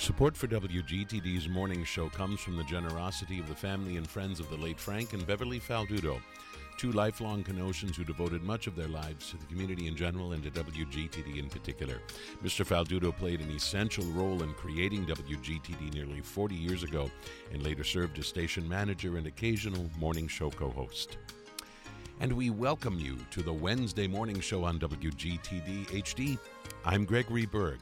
Support for WGTD's morning show comes from the generosity of the family and friends of the late Frank and Beverly Faldudo, two lifelong Kenosans who devoted much of their lives to the community in general and to WGTD in particular. Mr. Faldudo played an essential role in creating WGTD nearly 40 years ago and later served as station manager and occasional morning show co-host. And we welcome you to the Wednesday morning show on WGTD HD. I'm Gregory Berg.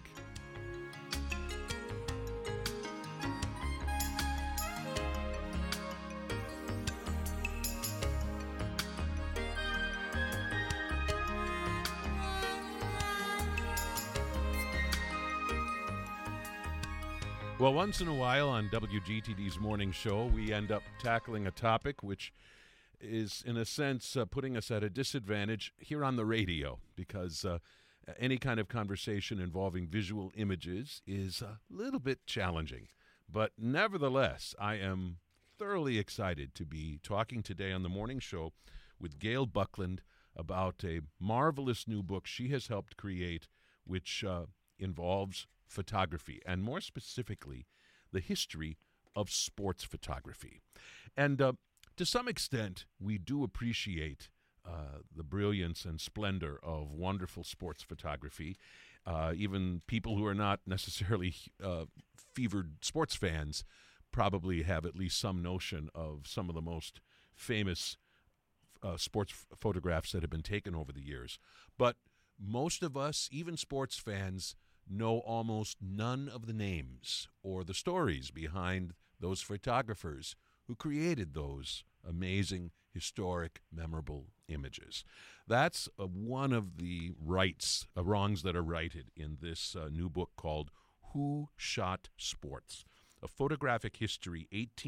Well, once in a while on WGTD's morning show, we end up tackling a topic which is, in a sense, putting us at a disadvantage here on the radio because any kind of conversation involving visual images is a little bit challenging. But nevertheless, I am thoroughly excited to be talking today on the morning show with Gail Buckland about a marvelous new book she has helped create, which involves photography, and more specifically, the history of sports photography. And to some extent, we do appreciate the brilliance and splendor of wonderful sports photography. Even people who are not necessarily fevered sports fans probably have at least some notion of some of the most famous sports photographs that have been taken over the years. But most of us, even sports fans, know almost none of the names or the stories behind those photographers who created those amazing, historic, memorable images. That's one of the wrongs that are righted in this new book called Who Shot Sports? A Photographic History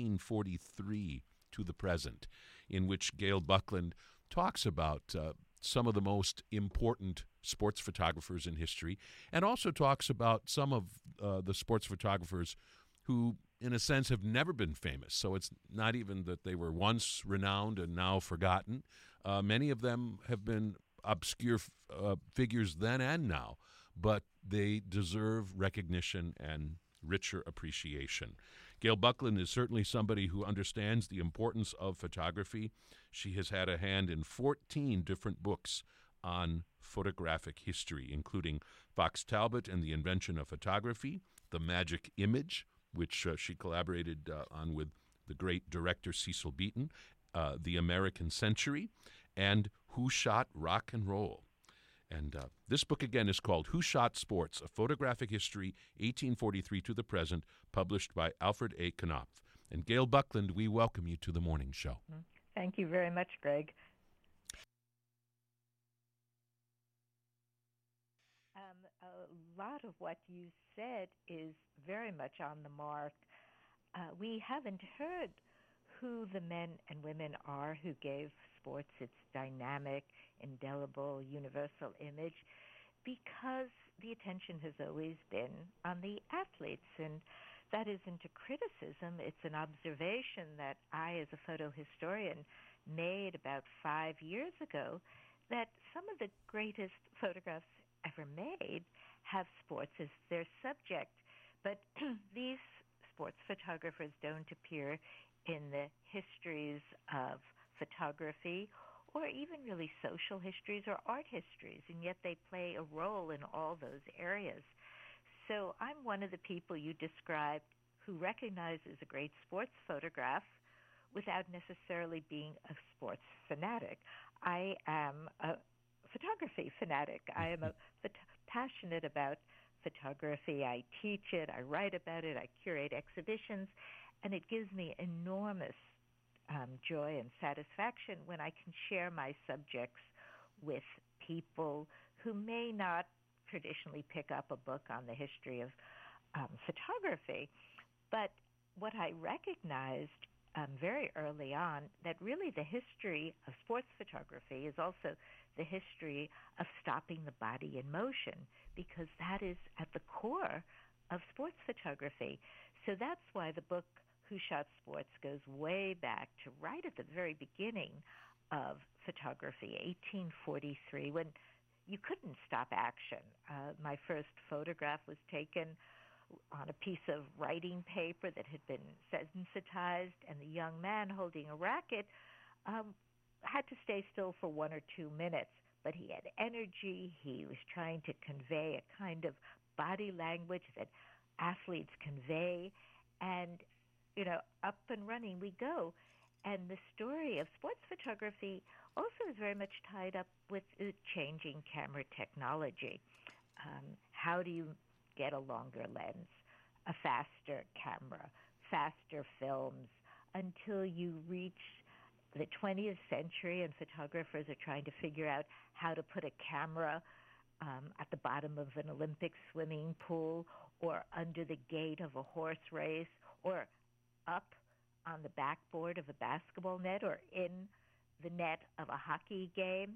1843 to the Present, in which Gail Buckland talks about some of the most important sports photographers in history, and also talks about some of the sports photographers who, in a sense, have never been famous. So it's not even that they were once renowned and now forgotten. Many of them have been obscure figures then and now, but they deserve recognition and richer appreciation. Gail Buckland is certainly somebody who understands the importance of photography. She has had a hand in 14 different books on photographic history, including Fox Talbot and the Invention of Photography, The Magic Image, which she collaborated on with the great director Cecil Beaton, The American Century, and Who Shot Rock and Roll? And this book, again, is called Who Shot Sports? A Photographic History, 1843 to the Present, published by Alfred A. Knopf. And Gail Buckland, we welcome you to the morning show. Thank you very much, Greg. A lot of what you said is very much on the mark. We haven't heard who the men and women are who gave sports its dynamic, indelible, universal image, because the attention has always been on the athletes. And that isn't a criticism. It's an observation that I, as a photo historian, made about 5 years ago, that some of the greatest photographs ever made have sports as their subject. But these sports photographers don't appear in the histories of photography or even really social histories or art histories, and yet they play a role in all those areas. So I'm one of the people you described who recognizes a great sports photograph without necessarily being a sports fanatic. I am a photography fanatic. I am passionate about photography. I teach it, I write about it, I curate exhibitions, and it gives me enormous joy and satisfaction when I can share my subjects with people who may not traditionally pick up a book on the history of photography. But what I recognized very early on, that really the history of sports photography is also the history of stopping the body in motion, because that is at the core of sports photography. So that's why the book Who Shot Sports goes way back to right at the very beginning of photography, 1843, when you couldn't stop action. My first photograph was taken on a piece of writing paper that had been sensitized, and the young man holding a racket had to stay still for 1 or 2 minutes. But he had energy. He was trying to convey a kind of body language that athletes convey. And, up and running we go. And the story of sports photography also is very much tied up with changing camera technology. How do you get a longer lens, a faster camera, faster films, until you reach the 20th century and photographers are trying to figure out how to put a camera at the bottom of an Olympic swimming pool or under the gate of a horse race or up on the backboard of a basketball net or in the net of a hockey game.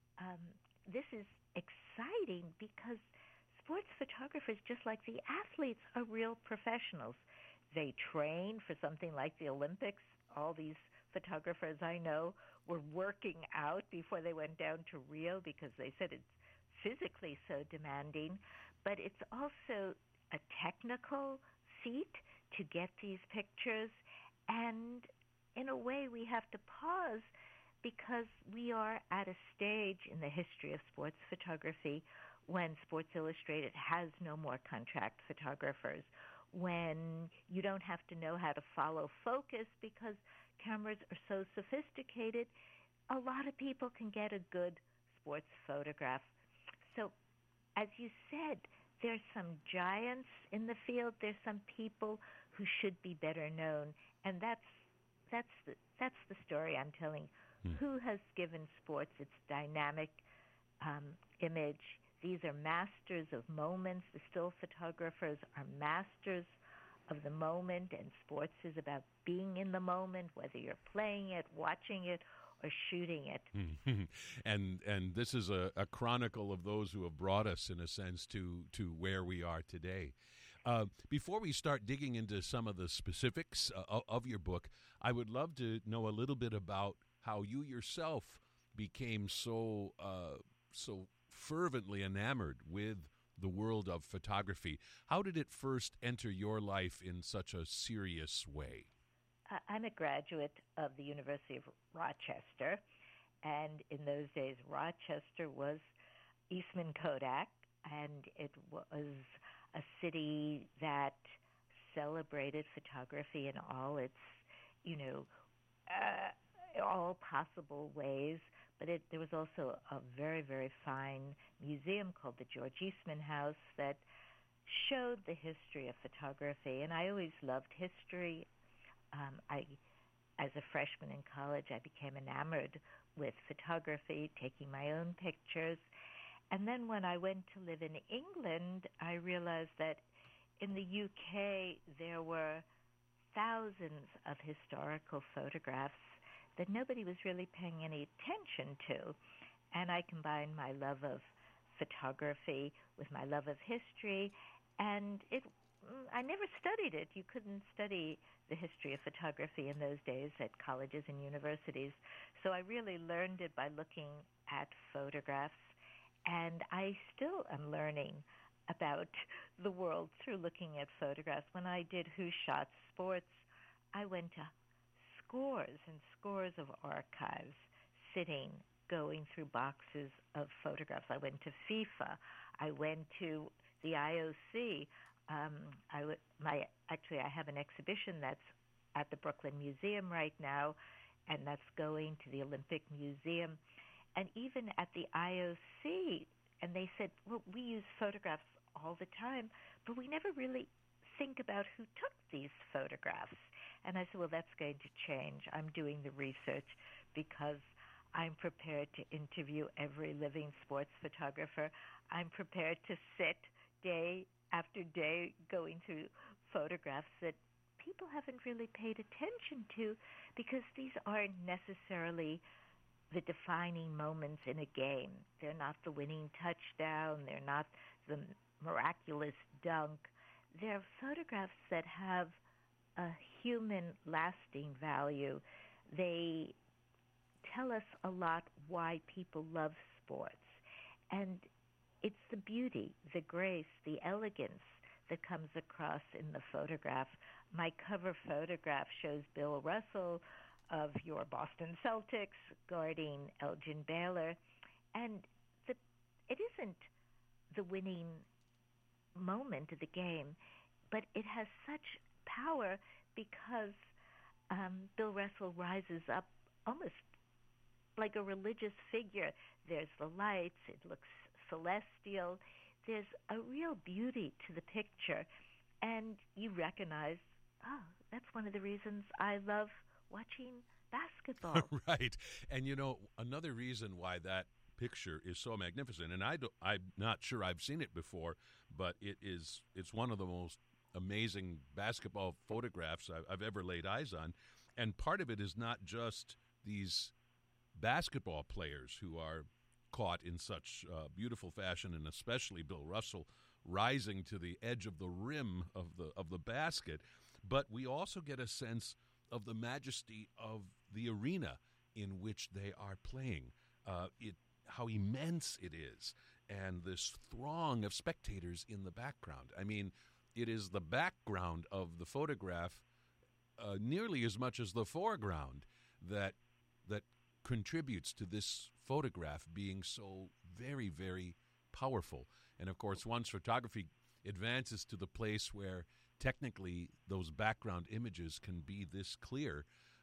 This is exciting because sports photographers, just like the athletes, are real professionals. They train for something like the Olympics. All these photographers I know were working out before they went down to Rio because they said it's physically so demanding. But it's also a technical feat to get these pictures. And in a way, we have to pause because we are at a stage in the history of sports photography when Sports Illustrated has no more contract photographers, when you don't have to know how to follow focus because cameras are so sophisticated, a lot of people can get a good sports photograph. So, as you said, there's some giants in the field. There's some people who should be better known, and that's the story I'm telling. Who has given sports its dynamic image? These are masters of moments. The still photographers are masters of the moment, and sports is about being in the moment, whether you're playing it, watching it, or shooting it. And this is a chronicle of those who have brought us, in a sense, to where we are today. Before we start digging into some of the specifics of your book, I would love to know a little bit about how you yourself became so fervently enamored with the world of photography. How did it first enter your life in such a serious way? I'm a graduate of the University of Rochester, and in those days, Rochester was Eastman Kodak, and it was a city that celebrated photography in all its, all possible ways. But there was also a very, very fine museum called the George Eastman House that showed the history of photography. And I always loved history. As a freshman in college, I became enamored with photography, taking my own pictures. And then when I went to live in England, I realized that in the UK there were thousands of historical photographs that nobody was really paying any attention to. And I combined my love of photography with my love of history, and I never studied it. You couldn't study the history of photography in those days at colleges and universities. So I really learned it by looking at photographs, and I still am learning about the world through looking at photographs. When I did Who Shot Sports, I went to scores and scores of archives, sitting, going through boxes of photographs. I went to FIFA. I went to the IOC. I have an exhibition that's at the Brooklyn Museum right now, and that's going to the Olympic Museum. And even at the IOC, and they said, well, we use photographs all the time, but we never really think about who took these photographs. And I said, well, that's going to change. I'm doing the research because I'm prepared to interview every living sports photographer. I'm prepared to sit day after day going through photographs that people haven't really paid attention to because these aren't necessarily the defining moments in a game. They're not the winning touchdown. They're not the miraculous dunk. They're photographs that have a human lasting value. They tell us a lot why people love sports. And it's the beauty, the grace, the elegance, that comes across in the photograph. My cover photograph shows Bill Russell of your Boston Celtics guarding Elgin Baylor, and it isn't the winning moment of the game, but it has such power because Bill Russell rises up almost like a religious figure. There's the lights, it looks celestial. There's a real beauty to the picture, and you recognize, oh, that's one of the reasons I love watching basketball. Right. And, another reason why that picture is so magnificent, and I'm not sure I've seen it before, but it's one of the most amazing basketball photographs I've ever laid eyes on. And part of it is not just these basketball players who are caught in such beautiful fashion, and especially Bill Russell rising to the edge of the rim of the basket, but we also get a sense of the majesty of the arena in which they are playing. How immense it is, and this throng of spectators in the background. I mean, it is the background of the photograph nearly as much as the foreground that contributes to this photograph being so very, very powerful. And of course, once photography advances to the place where technically those background images can be this clear,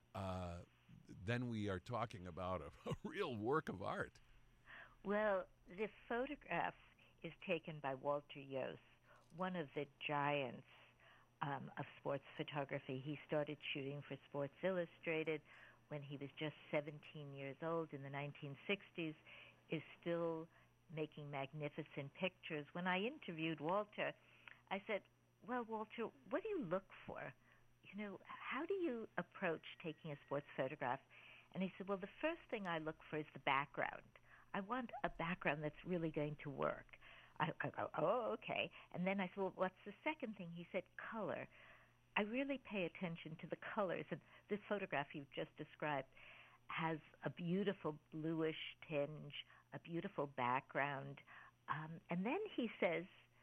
then we are talking about a real work of art. Well, the photograph is taken by Walter Yost, one of the giants of sports photography. He started shooting for Sports Illustrated when he was just 17 years old in the 1960s, is still making magnificent pictures. When I interviewed Walter, I said, well, Walter, what do you look for? How do you approach taking a sports photograph? And he said, well, the first thing I look for is the background. I want a background that's really going to work. I go, oh, okay. And then I said, well, what's the second thing? He said, color. I really pay attention to the colors. And this photograph you've just described has a beautiful bluish tinge, a beautiful background. And then he says,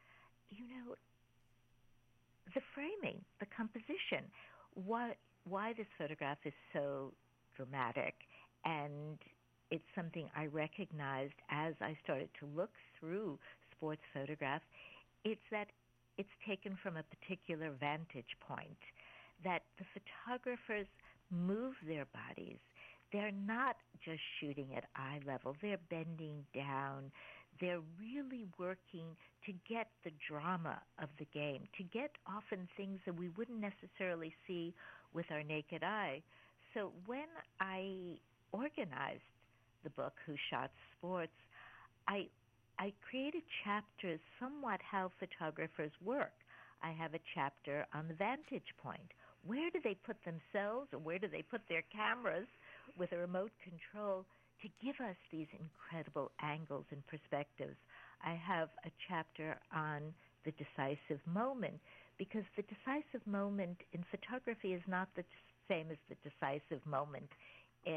the framing, the composition, why this photograph is so dramatic. And it's something I recognized as I started to look through sports photographs. It's that it's taken from a particular vantage point, that the photographers move their bodies. They're not just shooting at eye level. They're bending down. They're really working to get the drama of the game, to get often things that we wouldn't necessarily see with our naked eye. So when I organized the book, Who Shot Sports, I created chapters somewhat how photographers work. I have a chapter on the vantage point. Where do they put themselves, or where do they put their cameras with a remote control to give us these incredible angles and perspectives? I have a chapter on the decisive moment, because the decisive moment in photography is not the same as the decisive moment in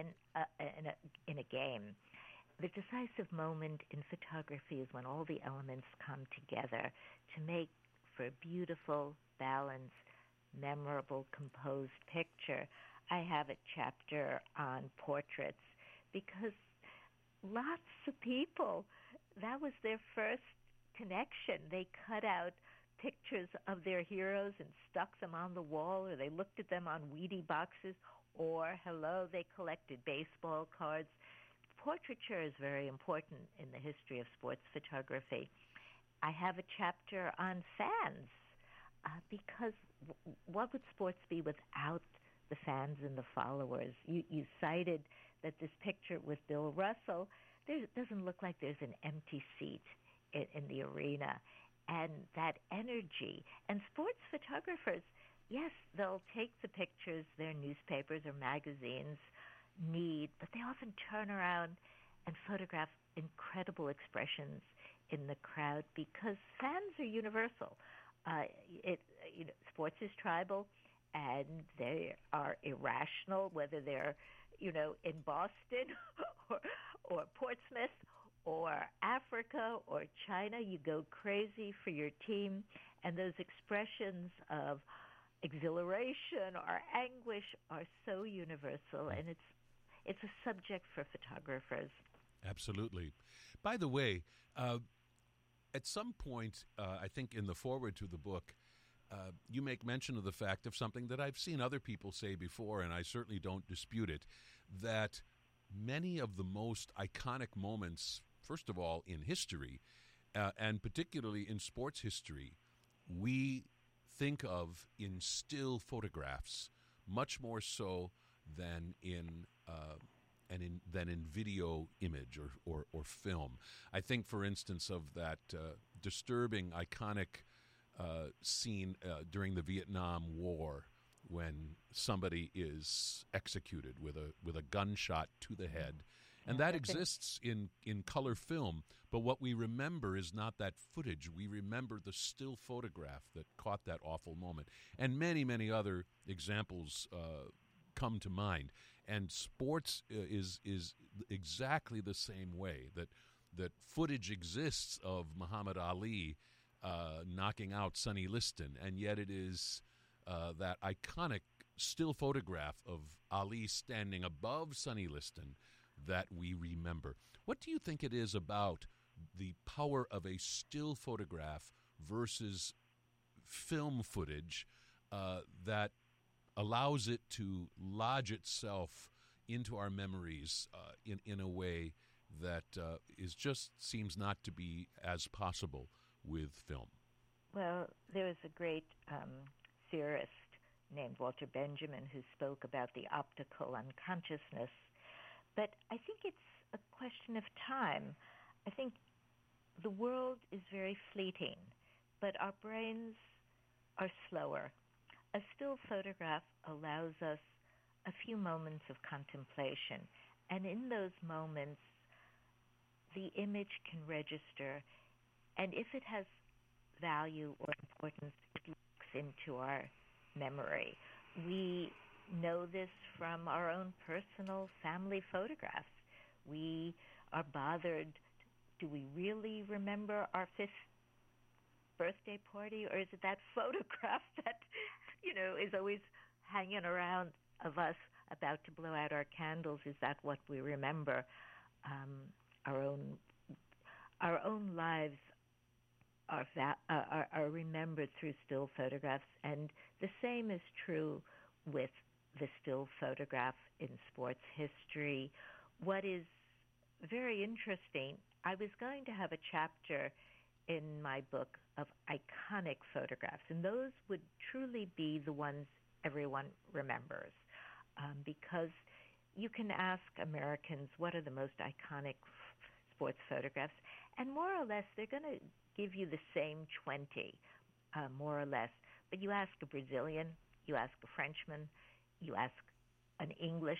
a game. The decisive moment in photography is when all the elements come together to make for a beautiful, balanced, memorable, composed picture. I have a chapter on portraits because lots of people, that was their first connection. They cut out pictures of their heroes and stuck them on the wall, or they looked at them on Wheatie boxes, or, they collected baseball cards. Portraiture is very important in the history of sports photography. I have a chapter on fans because what would sports be without the fans and the followers? You cited that this picture with Bill Russell, it doesn't look like there's an empty seat in the arena. And that energy. And sports photographers, yes, they'll take the pictures their newspapers or magazines need, but they often turn around and photograph incredible expressions in the crowd because fans are universal. Sports is tribal, and they are irrational, whether they're, in Boston or Portsmouth or Africa or China. You go crazy for your team, And those expressions of exhilaration or anguish are so universal, and it's a subject for photographers. Absolutely. By the way, at some point, I think in the foreword to the book, you make mention of the fact of something that I've seen other people say before, and I certainly don't dispute it, that many of the most iconic moments, first of all, in history, and particularly in sports history, we think of in still photographs, much more so than in video image or film. I think, for instance, of that disturbing, iconic scene during the Vietnam War when somebody is executed with a gunshot to the head. And that exists in color film, but what we remember is not that footage. We remember the still photograph that caught that awful moment. And many, many other examples come to mind. And sports is exactly the same way, that footage exists of Muhammad Ali knocking out Sonny Liston, and yet it is that iconic still photograph of Ali standing above Sonny Liston that we remember. What do you think it is about the power of a still photograph versus film footage that allows it to lodge itself into our memories in a way that seems not to be as possible with film? Well, there was a great theorist named Walter Benjamin who spoke about the optical unconsciousness. But I think it's a question of time. I think the world is very fleeting, but our brains are slower. A still photograph allows us a few moments of contemplation, and in those moments, the image can register, and if it has value or importance, it looks into our memory. We know this from our own personal family photographs. We are bothered. Do we really remember our 5th birthday party, or is it that photograph that, is always hanging around of us about to blow out our candles? Is that what we remember? Our own lives are remembered through still photographs, and the same is true with the still photograph in sports history. What is very interesting, I was going to have a chapter in my book of iconic photographs, and those would truly be the ones everyone remembers, because you can ask Americans what are the most iconic sports photographs, and more or less they're going to give you the same 20, more or less. But you ask a Brazilian, you ask a Frenchman, you ask an English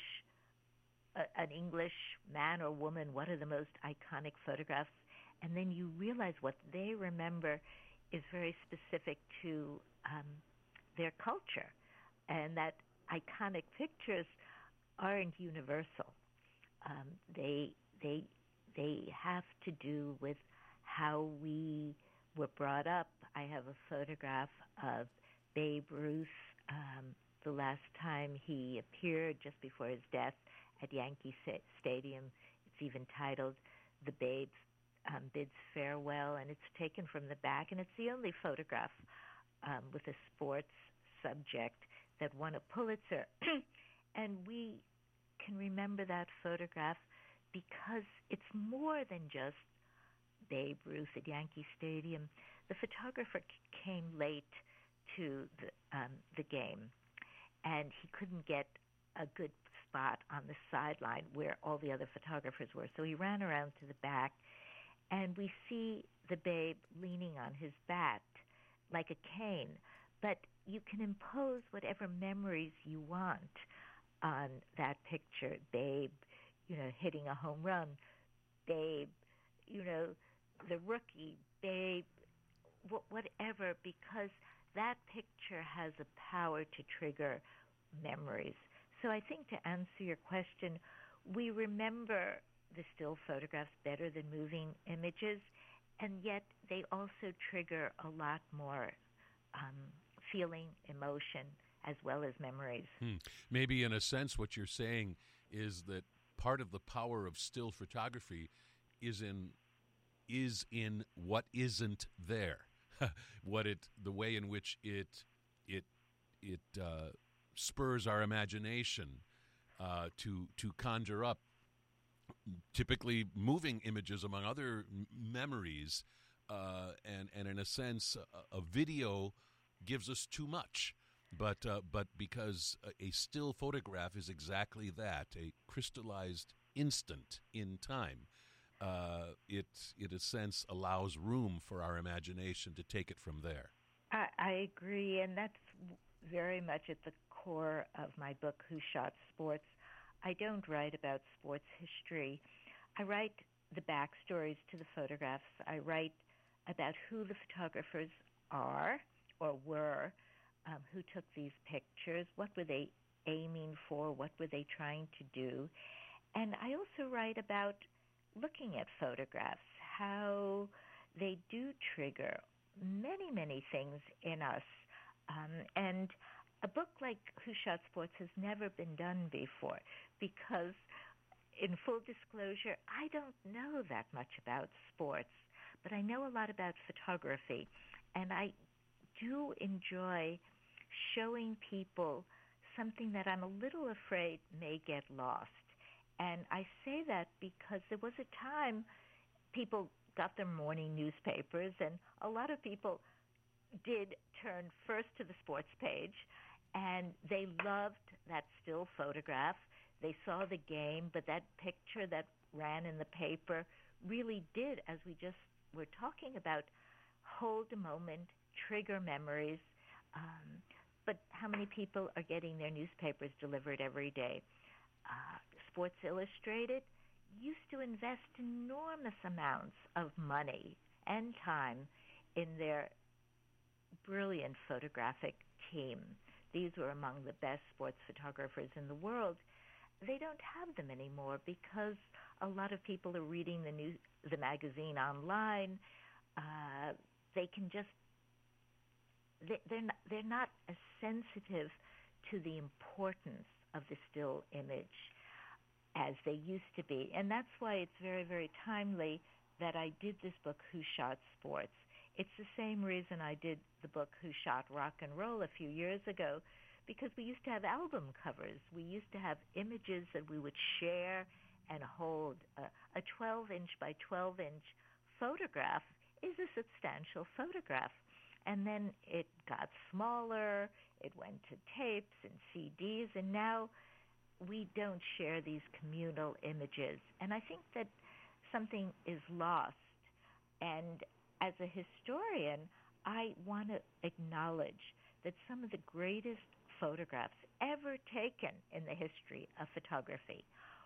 man or woman, what are the most iconic photographs? And then you realize what they remember is very specific to their culture, and that iconic pictures aren't universal. They have to do with how we were brought up. I have a photograph of Babe Ruth the last time he appeared just before his death at Yankee Stadium. It's even titled "The Babe Bids Farewell," and it's taken from the back, and it's the only photograph with a sports subject that won a Pulitzer. And we can remember that photograph because it's more than just Babe Ruth at Yankee Stadium. The photographer came late to the game, and he couldn't get a good spot on the sideline where all the other photographers were. So he ran around to the back, and we see the Babe leaning on his bat like a cane. But you can impose whatever memories you want on that picture. Babe, hitting a home run. Babe, the rookie. Babe, whatever, because that picture has a power to trigger memories. So I think to answer your question, we remember the still photographs better than moving images, and yet they also trigger a lot more feeling, emotion, as well as memories. Maybe in a sense what you're saying is that part of the power of still photography is in what isn't there. The way in which it spurs our imagination to conjure up typically moving images among other memories, and in a sense a video gives us too much. But because a still photograph is exactly that, a crystallized instant in time, it in a sense allows room for our imagination to take it from there. I agree, and that's very much at the core of my book, Who Shot Sports. I don't write about sports history. I write the backstories to the photographs. I write about who the photographers are or were, who took these pictures, what were they aiming for, what were they trying to do. And I also write about looking at photographs, how they do trigger many, many things in us. And a book like Who Shot Sports has never been done before because, in full disclosure, I don't know that much about sports, but I know a lot about photography. And I do enjoy showing people something that I'm a little afraid may get lost. And I say that because there was a time people got their morning newspapers, and a lot of people did turn first to the sports page, and they loved that still photograph. They saw the game, but that picture that ran in the paper really did, as we just were talking about, hold a moment, trigger memories. But how many people are getting their newspapers delivered every day? Sports Illustrated used to invest enormous amounts of money and time in their brilliant photographic team. These were among the best sports photographers in the world. They don't have them anymore because a lot of people are reading the magazine online. They can just they're not as sensitive to the importance of the still image as they used to be. And that's why it's very, very timely that I did this book, Who Shot Sports. It's the same reason I did the book, Who Shot Rock and Roll, a few years ago, because we used to have album covers. We used to have images that we would share and hold. A 12-inch by 12-inch photograph is a substantial photograph. And then it got smaller, it went to tapes and CDs, and now we don't share these communal images. And I think that something is lost. And as a historian, I want to acknowledge that some of the greatest photographs ever taken in the history of photography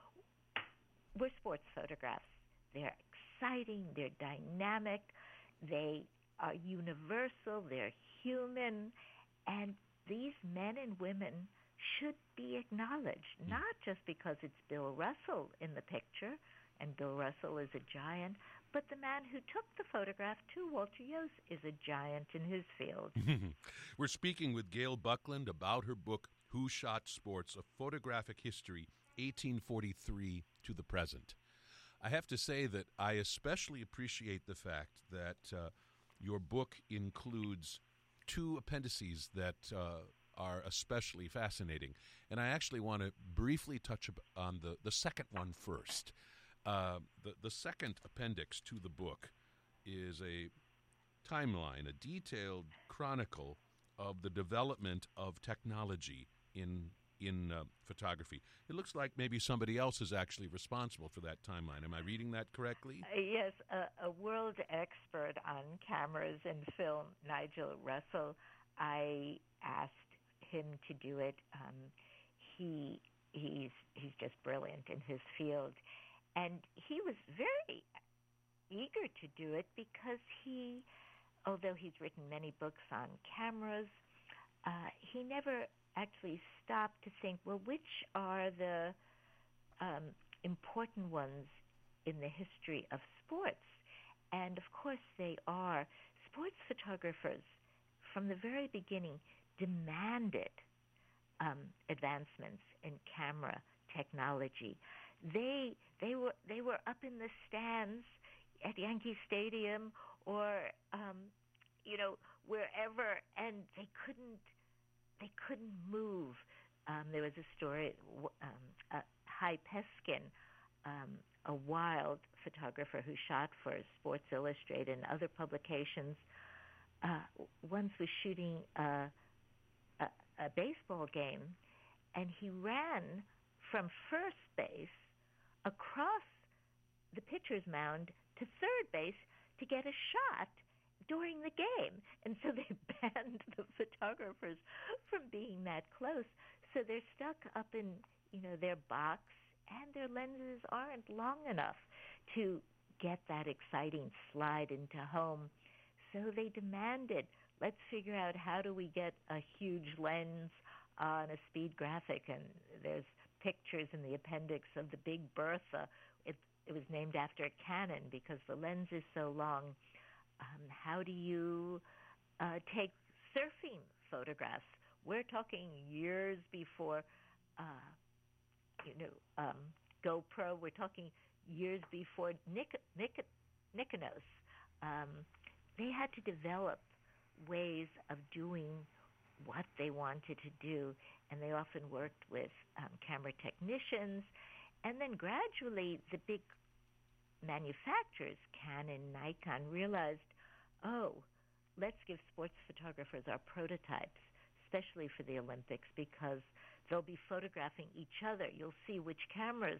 were sports photographs. They're exciting, they're dynamic, they are universal, they're human, and these men and women should be acknowledged, not just because it's Bill Russell in the picture, and Bill Russell is a giant, but the man who took the photograph, too, Walter Yost, is a giant in his field. We're speaking with Gail Buckland about her book, Who Shot Sports, A Photographic History, 1843 to the Present. I have to say that I especially appreciate the fact that your book includes two appendices that are especially fascinating. And I actually want to briefly touch on the second one first. The second appendix to the book is a timeline, a detailed chronicle of the development of technology in photography. It looks like maybe somebody else is actually responsible for that timeline. Am I reading that correctly? Yes, a world expert on cameras and film, Nigel Russell. I asked him to do it. He's just brilliant in his field. And he was very eager to do it because although he's written many books on cameras, he never actually stopped to think, well, which are the important ones in the history of sports? And of course they are. Sports photographers from the very beginning, demanded advancements in camera technology. They were up in the stands at Yankee Stadium or wherever, and they couldn't move. There was a story. Hy Peskin, a wild photographer who shot for Sports Illustrated and other publications, once was shooting a baseball game, and he ran from first base across the pitcher's mound to third base to get a shot during the game. And so they banned the photographers from being that close. So they're stuck up in, their box, and their lenses aren't long enough to get that exciting slide into home. So they demanded, let's figure out how do we get a huge lens on a speed graphic. And there's pictures in the appendix of the Big Bertha. It was named after a Canon because the lens is so long. How do you take surfing photographs? We're talking years before, GoPro. We're talking years before Nikonos. They had to develop ways of doing what they wanted to do, and they often worked with camera technicians. And then gradually the big manufacturers, Canon, Nikon, realized, let's give sports photographers our prototypes, especially for the Olympics, because they'll be photographing each other. You'll see which cameras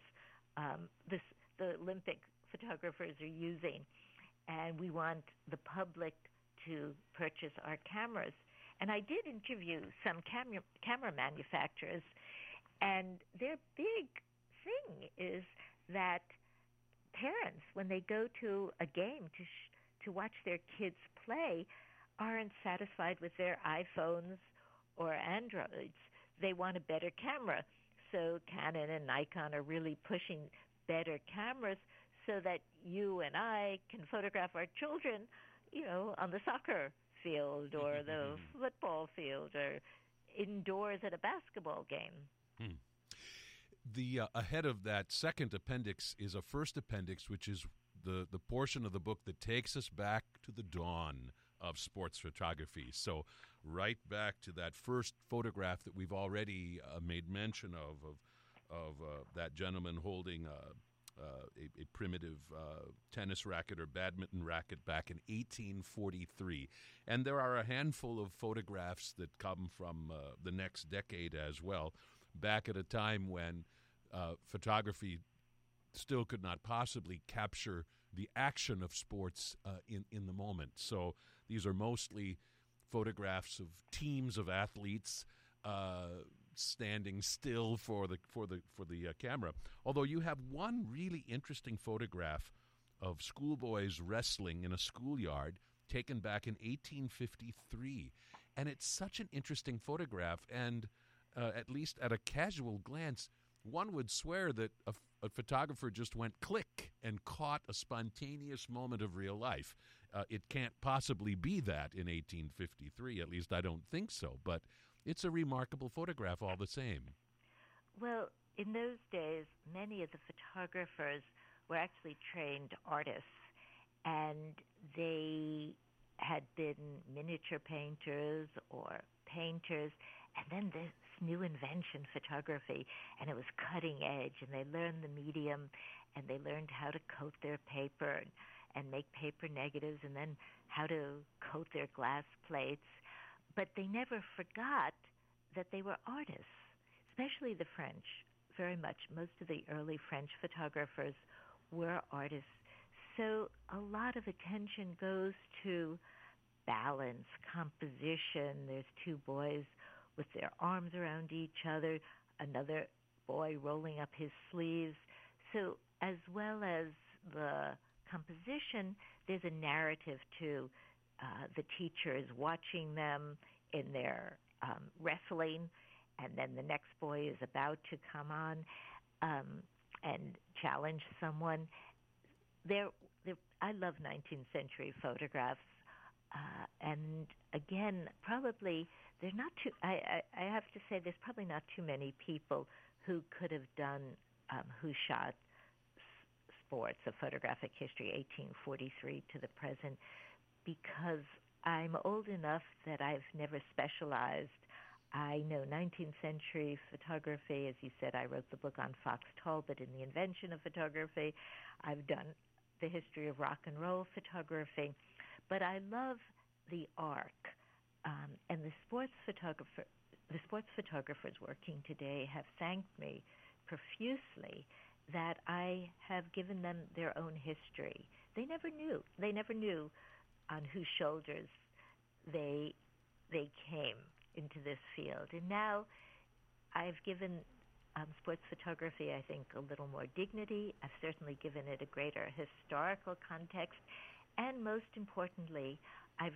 the Olympic photographers are using, and we want the public to purchase our cameras. And I did interview some camera manufacturers, and their big thing is that parents, when they go to a game to watch their kids play, aren't satisfied with their iPhones or Androids. They want a better camera. So Canon and Nikon are really pushing better cameras so that you and I can photograph our children, on the soccer field or the football field or indoors at a basketball game. The ahead of that second appendix is a first appendix, which is the portion of the book that takes us back to the dawn of sports photography. So right back to that first photograph that we've already made mention of that gentleman holding a primitive tennis racket or badminton racket back in 1843. And there are a handful of photographs that come from the next decade as well, back at a time when photography still could not possibly capture the action of sports in the moment. So these are mostly photographs of teams of athletes standing still for the camera. Although you have one really interesting photograph of schoolboys wrestling in a schoolyard taken back in 1853, and it's such an interesting photograph. And at least at a casual glance, one would swear that a photographer just went click and caught a spontaneous moment of real life. It can't possibly be that in 1853. At least I don't think so. But it's a remarkable photograph all the same. Well, in those days, many of the photographers were actually trained artists, and they had been miniature painters or painters, and then this new invention, photography, and it was cutting edge, and they learned the medium, and they learned how to coat their paper and make paper negatives, and then how to coat their glass plates. But they never forgot that they were artists, especially the French, very much. Most of the early French photographers were artists. So a lot of attention goes to balance, composition. There's two boys with their arms around each other, another boy rolling up his sleeves. So as well as the composition, there's a narrative too. The teacher is watching them in their wrestling, and then the next boy is about to come on and challenge someone. I love 19th century photographs. And again, probably there's not too. I have to say there's probably not too many people who could have done who shot sports of photographic history 1843 to the present, because I'm old enough that I've never specialized. I know 19th century photography. As you said, I wrote the book on Fox Talbot and the invention of photography. I've done the history of rock and roll photography. But I love the arc. And the sports photographers working today have thanked me profusely that I have given them their own history. They never knew. They never knew on whose shoulders they came into this field. And now I've given sports photography, I think, a little more dignity. I've certainly given it a greater historical context. And most importantly, I've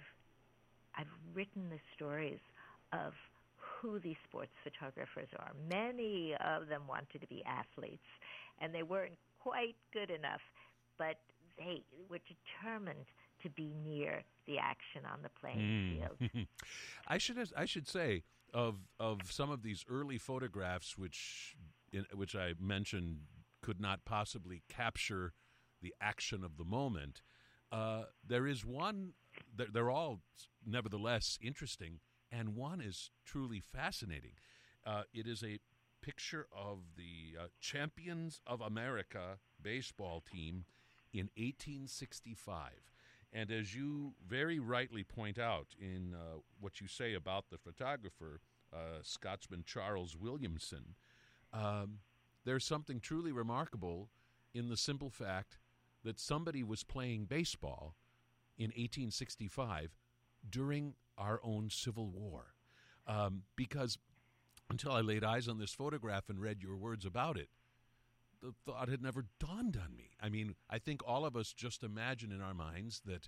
written the stories of who these sports photographers are. Many of them wanted to be athletes, and they weren't quite good enough, but they were determined to be near the action on the playing field. I should say of some of these early photographs, which I mentioned could not possibly capture the action of the moment. There is one. They're all nevertheless interesting, and one is truly fascinating. It is a picture of the Champions of America baseball team in 1865. And as you very rightly point out in what you say about the photographer, Scotsman Charles Williamson, there's something truly remarkable in the simple fact that somebody was playing baseball in 1865 during our own Civil War. Because until I laid eyes on this photograph and read your words about it, the thought had never dawned on me. I mean, I think all of us just imagine in our minds that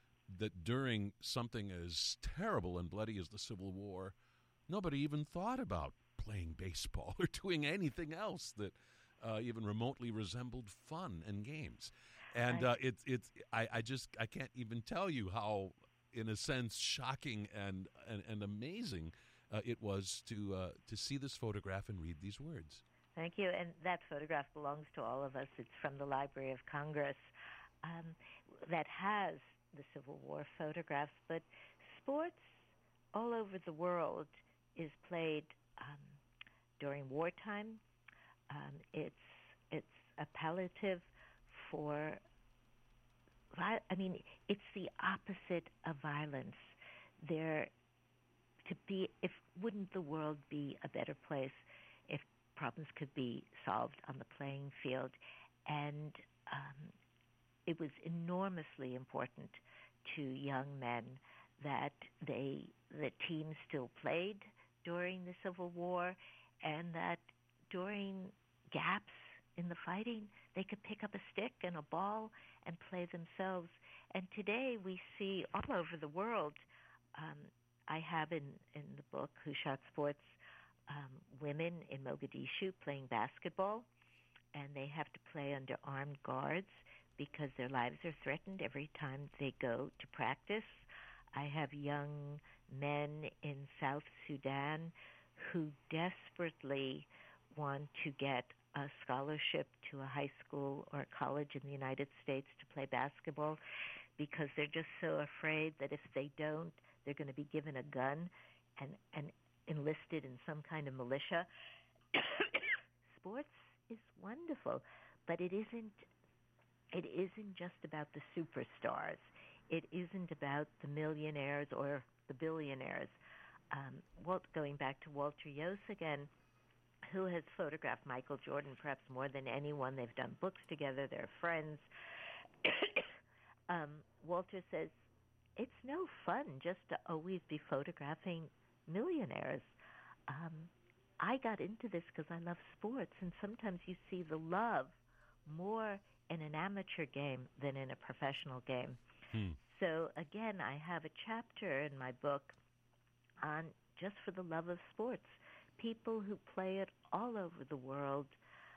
during something as terrible and bloody as the Civil War, nobody even thought about playing baseball or doing anything else that even remotely resembled fun and games. And I can't even tell you how, in a sense, shocking and amazing it was to see this photograph and read these words. Thank you. And that photograph belongs to all of us. It's from the Library of Congress that has the Civil War photographs. But sports all over the world is played during wartime. It's appellative for, it's the opposite of violence. Wouldn't the world be a better place if problems could be solved on the playing field? And it was enormously important to young men that the team still played during the Civil War, and that during gaps in the fighting, they could pick up a stick and a ball and play themselves. And today we see all over the world, I have in the book, Who Shot Sports, women in Mogadishu playing basketball, and they have to play under armed guards because their lives are threatened every time they go to practice. I have young men in South Sudan who desperately want to get a scholarship to a high school or a college in the United States to play basketball because they're just so afraid that if they don't, they're going to be given a gun and enlisted in some kind of militia. Sports is wonderful, but it isn't just about the superstars. It isn't about the millionaires or the billionaires. Going back to Walter Yost again, who has photographed Michael Jordan perhaps more than anyone. They've done books together. They're friends. Walter says, it's no fun just to always be photographing millionaires. I got into this because I love sports, and sometimes you see the love more in an amateur game than in a professional game. So again, I have a chapter in my book on just for the love of sports, people who play it all over the world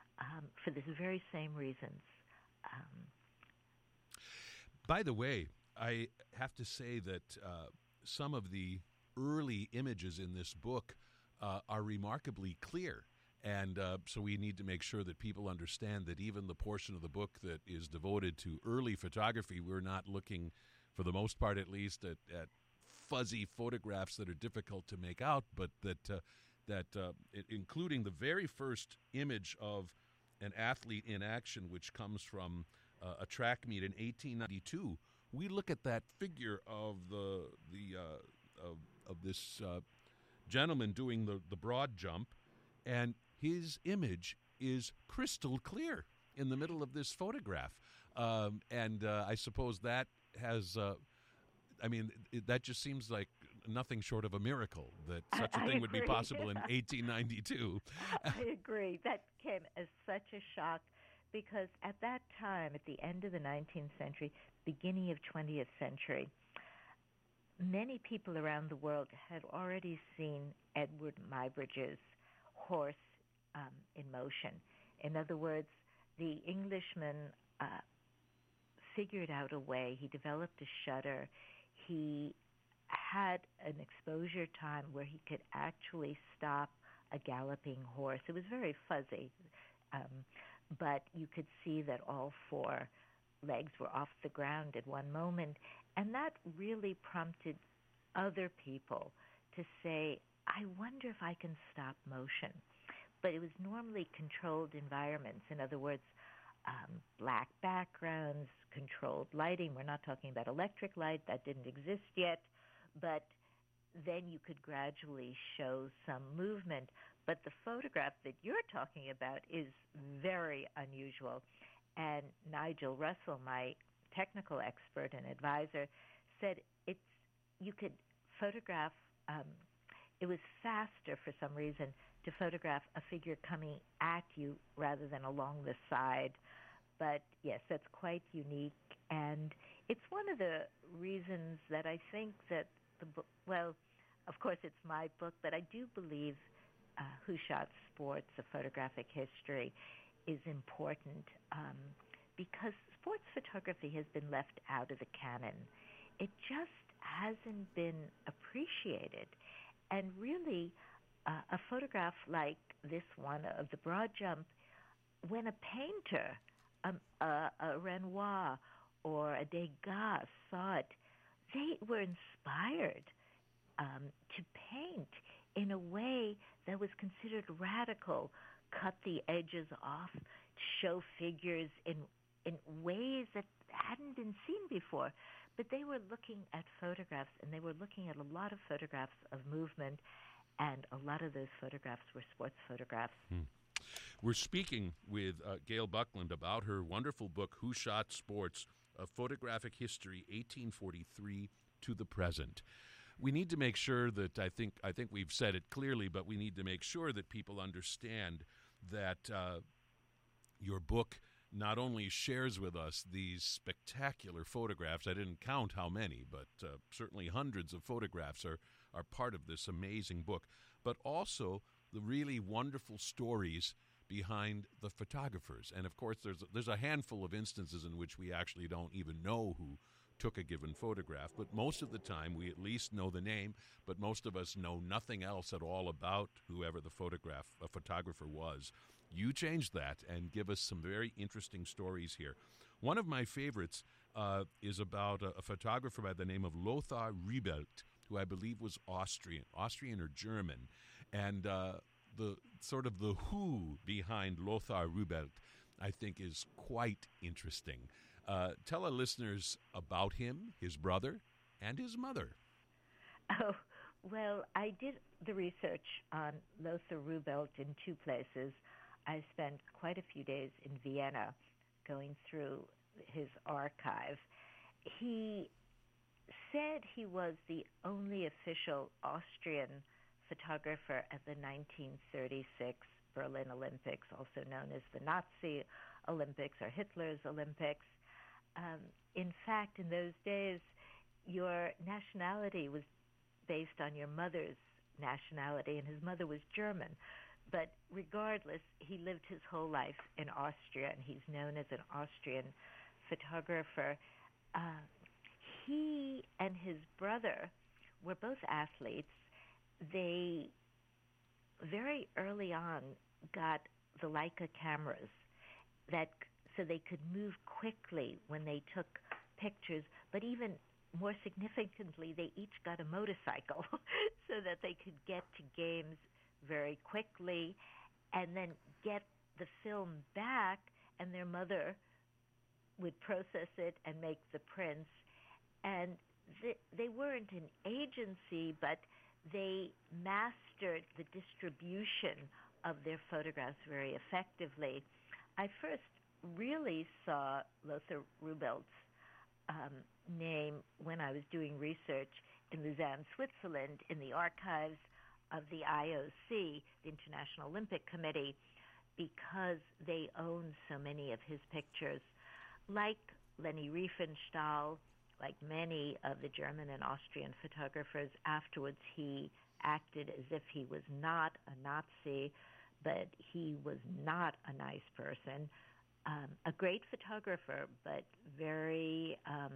for the very same reasons. By the way, I have to say that some of the early images in this book are remarkably clear. And so we need to make sure that people understand that even the portion of the book that is devoted to early photography, we're not looking, for the most part at least, at fuzzy photographs that are difficult to make out, but including the very first image of an athlete in action, which comes from a track meet in 1892. We look at that figure of this gentleman doing the broad jump, and his image is crystal clear in the middle of this photograph. I suppose that has, that just seems like nothing short of a miracle that such a thing would be possible in 1892. I agree. That came as such a shock because at that time, at the end of the 19th century, beginning of 20th century, many people around the world had already seen Edward Muybridge's horse in motion. In other words, the Englishman figured out a way. He developed a shutter. He had an exposure time where he could actually stop a galloping horse. It was very fuzzy, but you could see that all four legs were off the ground at one moment, and that really prompted other people to say, I wonder if I can stop motion. But it was normally controlled environments. In other words, black backgrounds, controlled lighting. We're not talking about electric light. That didn't exist yet. But then you could gradually show some movement. But the photograph that you're talking about is very unusual. And Nigel Russell, my technical expert and advisor, said you could photograph, it was faster for some reason to photograph a figure coming at you rather than along the side. But yes, that's quite unique. And it's one of the reasons that I think that the book, well, of course it's my book, but I do believe Who Shot Sports, A Photographic History, is important because sports photography has been left out of the canon. It just hasn't been appreciated. And really, a photograph like this one of the broad jump, when a painter, a Renoir or a Degas saw it, they were inspired to paint in a way that was considered radical, cut the edges off, show figures in ways that hadn't been seen before. But they were looking at photographs, and they were looking at a lot of photographs of movement, and a lot of those photographs were sports photographs. We're speaking with Gail Buckland about her wonderful book, Who Shot Sports, A Photographic History, 1843 to the Present. We need to make sure that, I think we've said it clearly, but we need to make sure that people understand that your book not only shares with us these spectacular photographs, I didn't count how many, but certainly hundreds of photographs are part of this amazing book, but also the really wonderful stories behind the photographers. And of course, there's a handful of instances in which we actually don't even know who took a given photograph, but most of the time we at least know the name, but most of us know nothing else at all about whoever the photographer was. You changed that and give us some very interesting stories here. One of my favorites is about a photographer by the name of Lothar Riebelt, who I believe was Austrian or German, and the sort of the who behind Lothar Riebelt, I think, is quite interesting. Tell our listeners about him, his brother, and his mother. Oh, well, I did the research on Lothar Riebelt in two places. I spent quite a few days in Vienna going through his archive. He said he was the only official Austrian photographer at the 1936 Berlin Olympics, also known as the Nazi Olympics or Hitler's Olympics. In fact, in those days, your nationality was based on your mother's nationality, and his mother was German. But regardless, he lived his whole life in Austria, and he's known as an Austrian photographer. He and his brother were both athletes. They very early on got the Leica cameras that so they could move quickly when they took pictures, but even more significantly, they each got a motorcycle so that they could get to games very quickly and then get the film back, and their mother would process it and make the prints. And they weren't an agency, but they mastered the distribution of their photographs very effectively. I first really saw Lothar Rubelt's name when I was doing research in Lausanne, Switzerland, in the archives of the IOC, the International Olympic Committee, because they own so many of his pictures. Like Leni Riefenstahl, like many of the German and Austrian photographers, afterwards he acted as if he was not a Nazi, but he was not a nice person. A great photographer, but very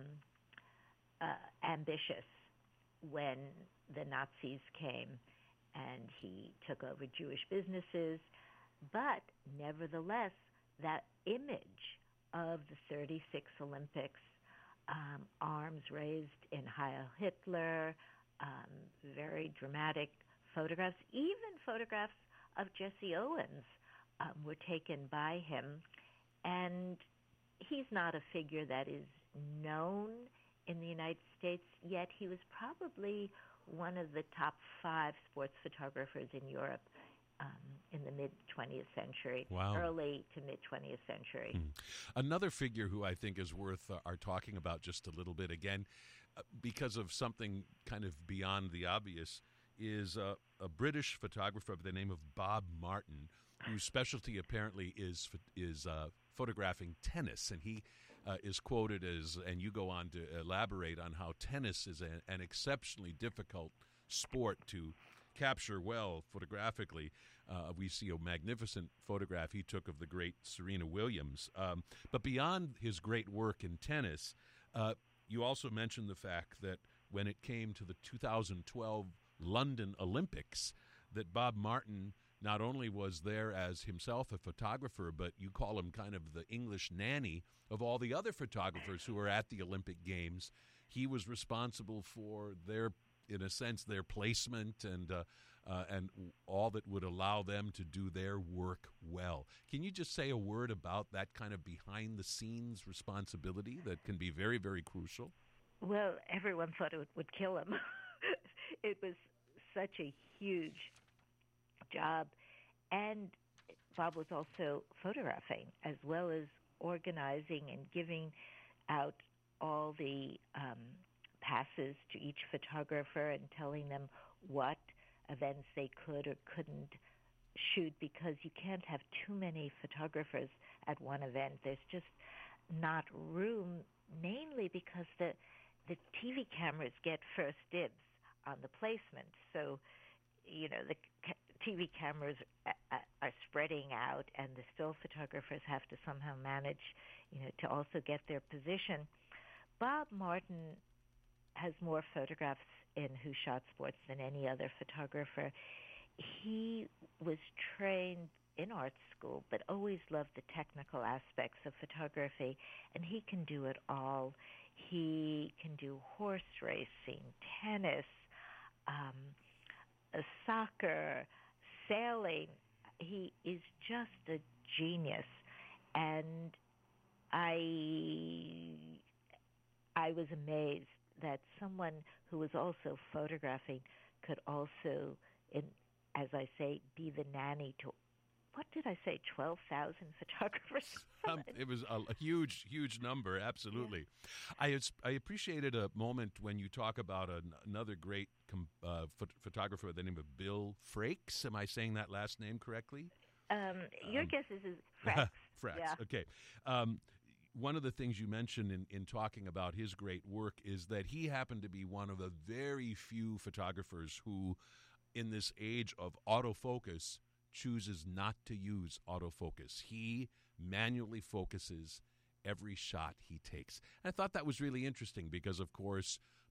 ambitious when the Nazis came, and he took over Jewish businesses. But nevertheless, that image of the 36 Olympics, arms raised in Heil Hitler, very dramatic photographs, even photographs of Jesse Owens were taken by him. And he's not a figure that is known in the United States, yet he was probably one of the top 5 sports photographers in Europe in the mid-20th century, Wow. Early to mid-20th century. Another figure who I think is worth our talking about just a little bit, again, because of something kind of beyond the obvious, is a British photographer by the name of Bob Martin, whose specialty apparently is photographing tennis. And he is quoted as, and you go on to elaborate on how tennis is an exceptionally difficult sport to capture well photographically. We see a magnificent photograph he took of the great Serena Williams. But beyond his great work in tennis, you also mentioned the fact that when it came to the 2012 London Olympics, that Bob Martin not only was there as himself a photographer, but you call him kind of the English nanny of all the other photographers who were at the Olympic Games. He was responsible for their, in a sense, their placement and all that would allow them to do their work well. Can you just say a word about that kind of behind-the-scenes responsibility that can be very, very crucial? Well, everyone thought it would kill him. It was such a huge job. And Bob was also photographing as well as organizing and giving out all the passes to each photographer and telling them what events they could or couldn't shoot, because you can't have too many photographers at one event. There's just not room, mainly because the TV cameras get first dibs on the placement. So, the TV cameras are spreading out, and the still photographers have to somehow manage, to also get their position. Bob Martin has more photographs in Who Shot Sports than any other photographer. He was trained in art school, but always loved the technical aspects of photography, and he can do it all. He can do horse racing, tennis, soccer, sailing. He is just a genius, and I was amazed that someone who was also photographing could also, as I say, be the nanny to, what did I say, 12,000 photographers? It was a huge, huge number, absolutely. Yeah. I appreciated a moment when you talk about another great photographer by the name of Bill Frakes. Am I saying that last name correctly? Your guess is Frakes. Frakes, yeah. Okay. One of the things you mentioned in talking about his great work is that he happened to be one of the very few photographers who, in this age of autofocus, chooses not to use autofocus. He manually focuses every shot he takes. And I thought that was really interesting because, of course,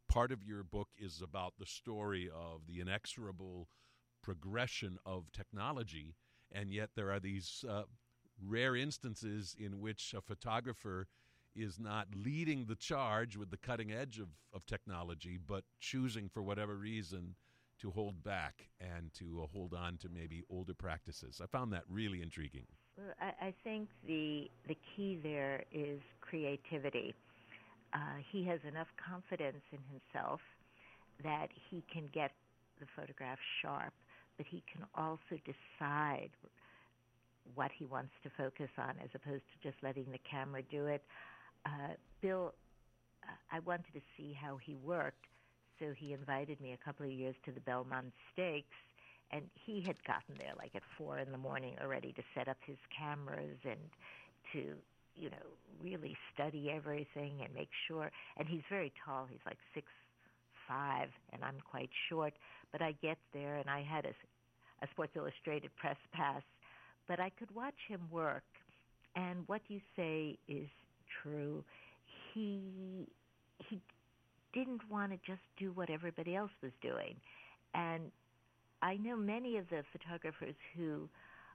part of your book is about the story of the inexorable progression of technology, and yet there are these rare instances in which a photographer is not leading the charge with the cutting edge of technology, but choosing for whatever reason to hold back and to hold on to maybe older practices. I found that really intriguing. Well, I think the key there is creativity. He has enough confidence in himself that he can get the photograph sharp, but he can also decide what he wants to focus on as opposed to just letting the camera do it. Bill, I wanted to see how he worked, so he invited me a couple of years to the Belmont Stakes, and he had gotten there like at 4 in the morning already to set up his cameras and to, really study everything and make sure. And he's very tall. He's like 6'5", and I'm quite short. But I get there, and I had a Sports Illustrated press pass, but I could watch him work. And what you say is true. He didn't want to just do what everybody else was doing. And I know many of the photographers who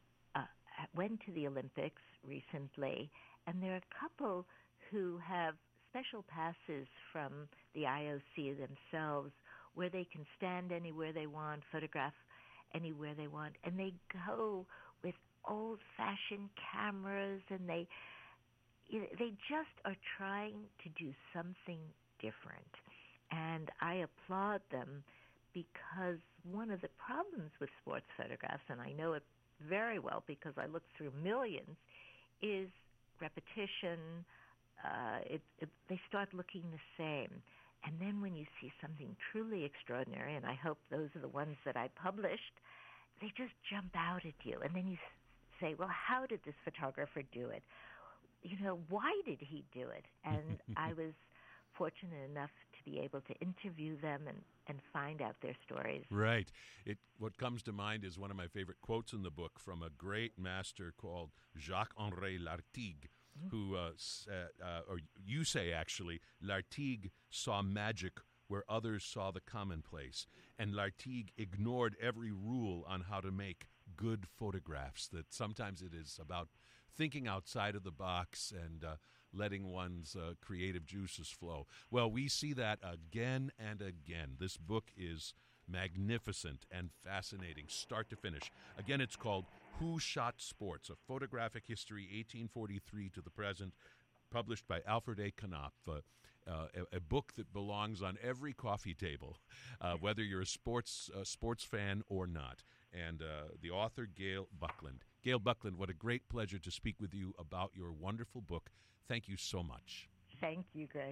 went to the Olympics recently, and there are a couple who have special passes from the IOC themselves where they can stand anywhere they want, photograph anywhere they want, and they go with old-fashioned cameras, and they just are trying to do something different. And I applaud them, because one of the problems with sports photographs, and I know it very well because I look through millions, is repetition. They start looking the same. And then when you see something truly extraordinary, and I hope those are the ones that I published, they just jump out at you. And then you say, well, how did this photographer do it? Why did he do it? And I was fortunate enough to be able to interview them and find out their stories. Right. What comes to mind is one of my favorite quotes in the book from a great master called Jacques-Henri Lartigue, who, or you say actually, Lartigue saw magic where others saw the commonplace. And Lartigue ignored every rule on how to make good photographs, that sometimes it is about thinking outside of the box and letting one's creative juices flow. Well, we see that again and again. This book is magnificent and fascinating, start to finish. Again, it's called Who Shot Sports? A Photographic History, 1843 to the Present, published by Alfred A. Knopf, a book that belongs on every coffee table, whether you're a sports fan or not. And the author, Gail Buckland. Gail Buckland, what a great pleasure to speak with you about your wonderful book. Thank you so much. Thank you, Greg.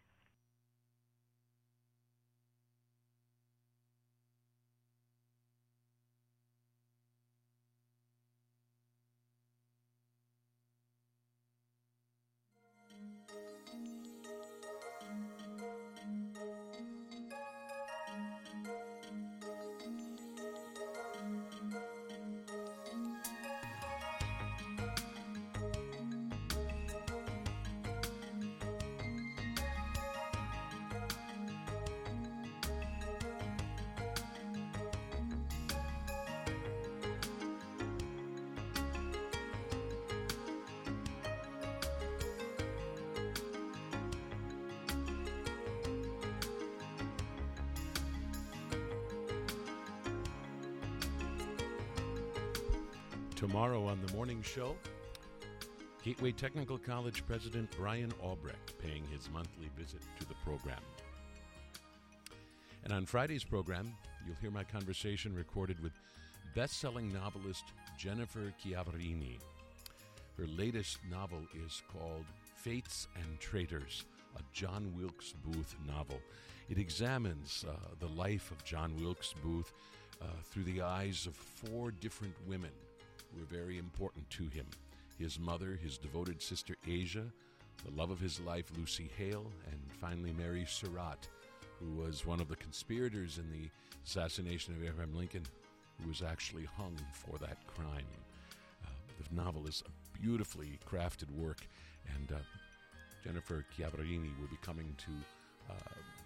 Tomorrow on the morning show, Gateway Technical College President Brian Albrecht paying his monthly visit to the program. And on Friday's program, you'll hear my conversation recorded with best-selling novelist Jennifer Chiavarini. Her latest novel is called Fates and Traitors, a John Wilkes Booth novel. It examines the life of John Wilkes Booth through the eyes of 4 different women who were very important to him. His mother, his devoted sister Asia, the love of his life Lucy Hale, and finally Mary Surratt, who was one of the conspirators in the assassination of Abraham Lincoln, who was actually hung for that crime. The novel is a beautifully crafted work, and Jennifer Chiavarini will be coming to